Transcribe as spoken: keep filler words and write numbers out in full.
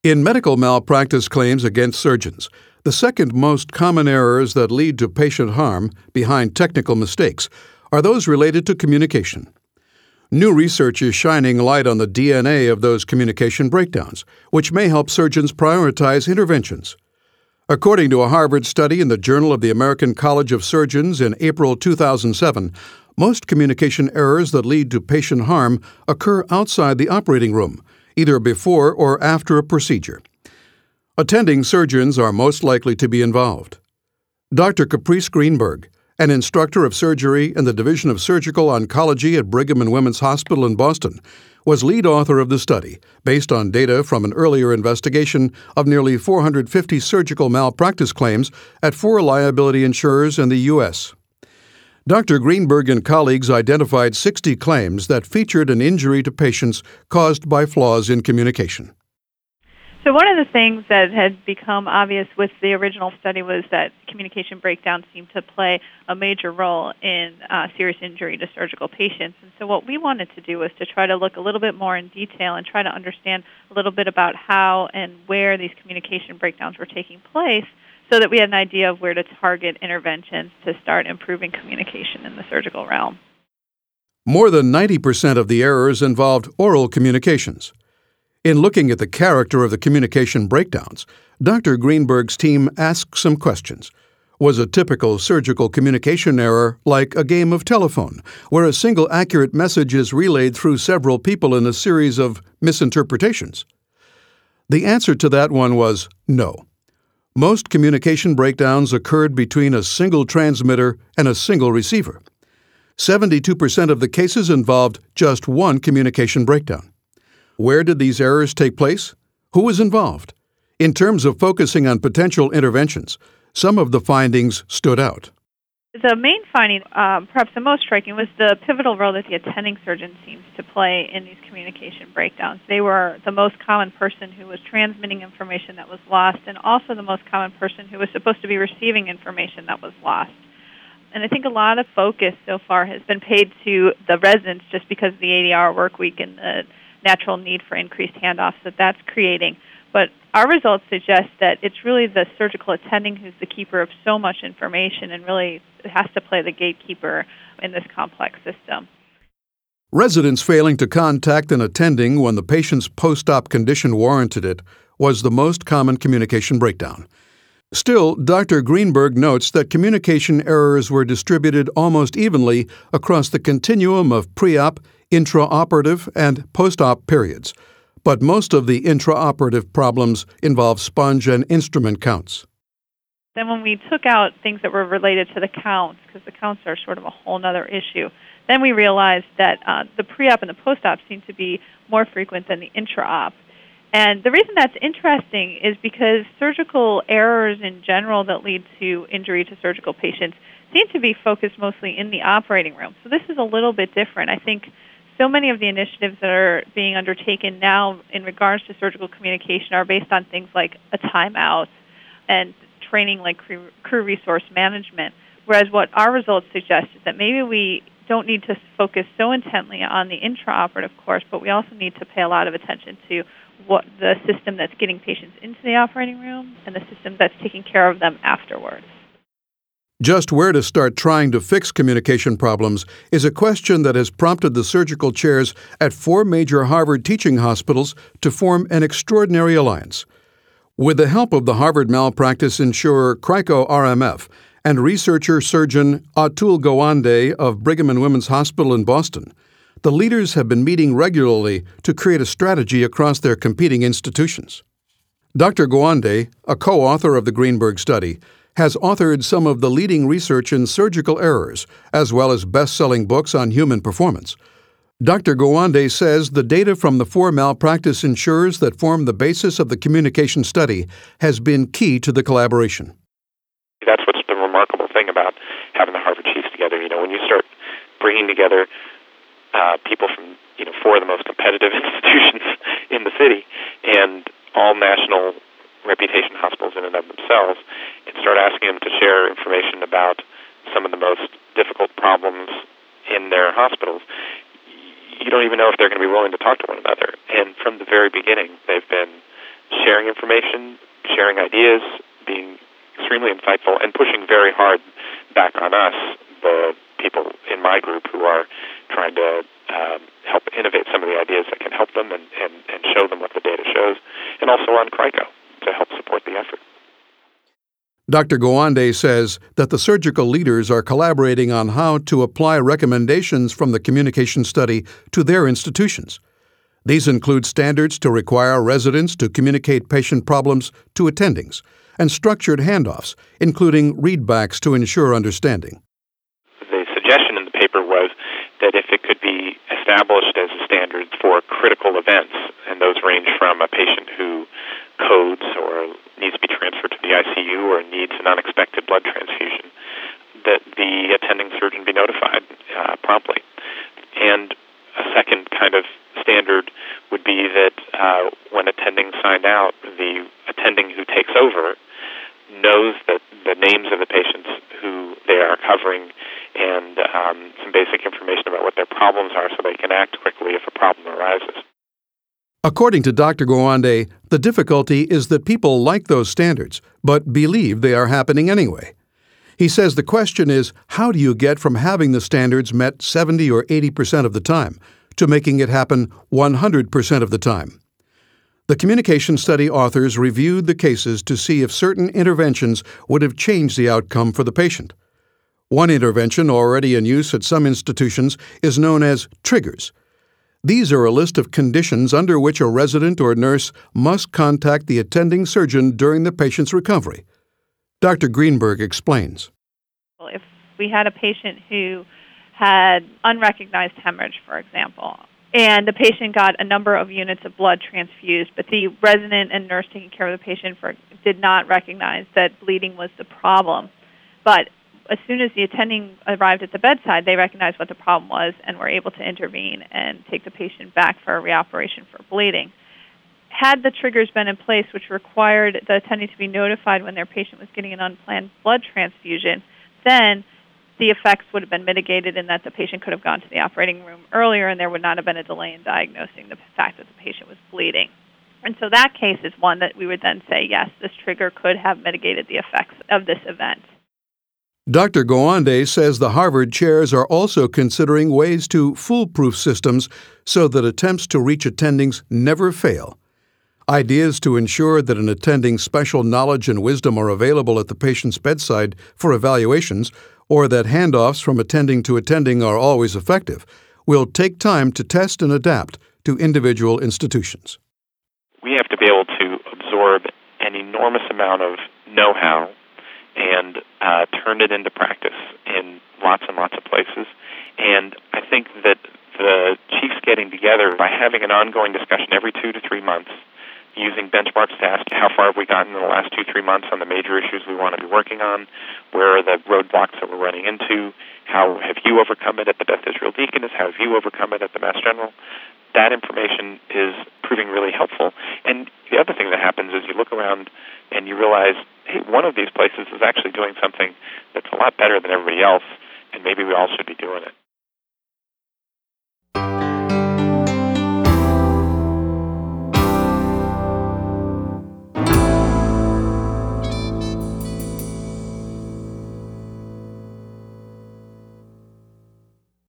In medical malpractice claims against surgeons, the second most common errors that lead to patient harm, behind technical mistakes, are those related to communication. New research is shining light on the D N A of those communication breakdowns, which may help surgeons prioritize interventions. According to a Harvard study in the Journal of the American College of Surgeons in April two thousand seven, most communication errors that lead to patient harm occur outside the operating room, either before or after a procedure. Attending surgeons are most likely to be involved. Doctor Caprice Greenberg, an instructor of surgery in the Division of Surgical Oncology at Brigham and Women's Hospital in Boston, was lead author of the study, based on data from an earlier investigation of nearly four hundred fifty surgical malpractice claims at four liability insurers in the U S Doctor Greenberg and colleagues identified sixty claims that featured an injury to patients caused by flaws in communication. So one of the things that had become obvious with the original study was that communication breakdowns seemed to play a major role in uh, serious injury to surgical patients. And so what we wanted to do was to try to look a little bit more in detail and try to understand a little bit about how and where these communication breakdowns were taking place, so that we had an idea of where to target interventions to start improving communication in the surgical realm. More than ninety percent of the errors involved oral communications. In looking at the character of the communication breakdowns, Doctor Greenberg's team asked some questions. Was a typical surgical communication error like a game of telephone, where a single accurate message is relayed through several people in a series of misinterpretations? The answer to that one was no. Most communication breakdowns occurred between a single transmitter and a single receiver. seventy-two percent of the cases involved just one communication breakdown. Where did these errors take place? Who was involved? In terms of focusing on potential interventions, some of the findings stood out. The main finding, uh, perhaps the most striking, was the pivotal role that the attending surgeon seems to play in these communication breakdowns. They were the most common person who was transmitting information that was lost, and also the most common person who was supposed to be receiving information that was lost. And I think a lot of focus so far has been paid to the residents just because of the eighty-hour work week and the natural need for increased handoffs that that's creating. But our results suggest that it's really the surgical attending who's the keeper of so much information and really has to play the gatekeeper in this complex system. Residents failing to contact an attending when the patient's post-op condition warranted it was the most common communication breakdown. Still, Doctor Greenberg notes that communication errors were distributed almost evenly across the continuum of pre-op, intraoperative, and post-op periods. But most of the intraoperative problems involve sponge and instrument counts. Then when we took out things that were related to the counts, because the counts are sort of a whole other issue, then we realized that uh, the pre-op and the post-op seem to be more frequent than the intra-op. And the reason that's interesting is because surgical errors in general that lead to injury to surgical patients seem to be focused mostly in the operating room. So this is a little bit different. I think so many of the initiatives that are being undertaken now in regards to surgical communication are based on things like a timeout and training like crew, crew resource management, whereas what our results suggest is that maybe we don't need to focus so intently on the intraoperative course, but we also need to pay a lot of attention to what the system that's getting patients into the operating room and the system that's taking care of them afterwards. Just where to start trying to fix communication problems is a question that has prompted the surgical chairs at four major Harvard teaching hospitals to form an extraordinary alliance. With the help of the Harvard malpractice insurer Crico R M F and researcher surgeon Atul Gawande of Brigham and Women's Hospital in Boston, the leaders have been meeting regularly to create a strategy across their competing institutions. Doctor Gawande, a co-author of the Greenberg study, has authored some of the leading research in surgical errors, as well as best-selling books on human performance. Doctor Gawande says the data from the four malpractice insurers that form the basis of the communication study has been key to the collaboration. That's what's the remarkable thing about having the Harvard chiefs together. You know, when you start bringing together uh, people from, you know, four of the most competitive institutions in the city and all national reputation hospitals in and of themselves, and start asking them to share information about some of the most difficult problems in their hospitals, you don't even know if they're going to be willing to talk to one another. And from the very beginning, they've been sharing information, sharing ideas, being extremely insightful, and pushing very hard back on us, the people in my group who are trying to um, help innovate some of the ideas that can help them and, and, and show them what the data shows, and also on CRICO to help support the effort. Doctor Gawande says that the surgical leaders are collaborating on how to apply recommendations from the communication study to their institutions. These include standards to require residents to communicate patient problems to attendings and structured handoffs, including readbacks to ensure understanding. The suggestion in the paper was that if it could be established as a standard for critical events, and those range from a patient who codes or needs to be transferred to the I C U or needs an unexpected blood transfusion, that the attending surgeon be notified uh, promptly. And a second kind of standard would be that uh, when attending signed out, the attending who takes over knows that the names of the patients who they are covering and um, some basic information about what their problems are so they can act quickly if a problem arises. According to Doctor Gawande, the difficulty is that people like those standards, but believe they are happening anyway. He says the question is, how do you get from having the standards met seventy or eighty percent of the time to making it happen one hundred percent of the time? The communication study authors reviewed the cases to see if certain interventions would have changed the outcome for the patient. One intervention already in use at some institutions is known as triggers. These are a list of conditions under which a resident or nurse must contact the attending surgeon during the patient's recovery. Doctor Greenberg explains. Well, if we had a patient who had unrecognized hemorrhage, for example, and the patient got a number of units of blood transfused, but the resident and nurse taking care of the patient for, did not recognize that bleeding was the problem. But as soon as the attending arrived at the bedside, they recognized what the problem was and were able to intervene and take the patient back for a reoperation for bleeding. Had the triggers been in place, which required the attending to be notified when their patient was getting an unplanned blood transfusion, then the effects would have been mitigated in that the patient could have gone to the operating room earlier and there would not have been a delay in diagnosing the fact that the patient was bleeding. And so that case is one that we would then say, yes, this trigger could have mitigated the effects of this event. Doctor Gawande says the Harvard chairs are also considering ways to foolproof systems so that attempts to reach attendings never fail. Ideas to ensure that an attending's special knowledge and wisdom are available at the patient's bedside for evaluations, or that handoffs from attending to attending are always effective, will take time to test and adapt to individual institutions. We have to be able to absorb an enormous amount of know-how and uh, turn it into practice in lots and lots of places. And I think that the chiefs getting together by having an ongoing discussion every two to three months, using benchmarks to ask how far have we gotten in the last two, three months on the major issues we want to be working on, where are the roadblocks that we're running into, how have you overcome it at the Beth Israel Deaconess, how have you overcome it at the Mass General. That information is proving really helpful. And the other thing that happens is you look around and you realize, hey, one of these places is actually doing something that's a lot better than everybody else, and maybe we all should be doing it.